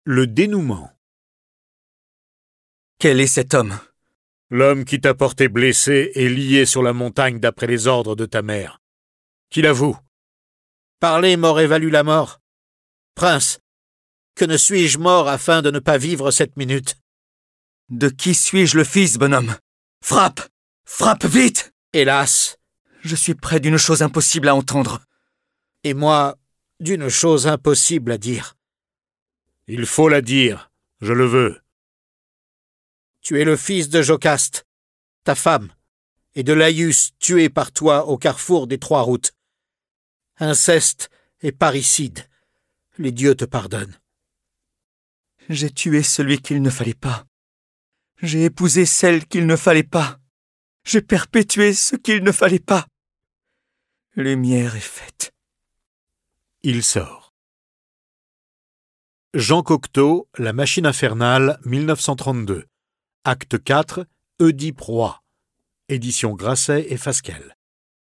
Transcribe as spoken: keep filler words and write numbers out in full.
Le dénouement. Quel est cet homme? L'homme qui t'a porté blessé et lié sur la montagne d'après les ordres de ta mère. Qu'il avoue. Parler m'aurait valu la mort. Prince, que ne suis-je mort afin de ne pas vivre cette minute? De qui suis-je le fils, bonhomme? Frappe! Frappe vite! Hélas! Je suis près d'une chose impossible à entendre. Et moi, d'une chose impossible à dire. Il faut la dire, je le veux. Tu es le fils de Jocaste, ta femme, et de Laïus tué par toi au carrefour des trois routes. Inceste et parricide, les dieux te pardonnent. J'ai tué celui qu'il ne fallait pas. J'ai épousé celle qu'il ne fallait pas. J'ai perpétué ce qu'il ne fallait pas. Lumière est faite. Il sort. Jean Cocteau, La machine infernale, mille neuf cent trente-deux. Acte quatre, Oedipe roi. Édition Grasset et Fasquelle.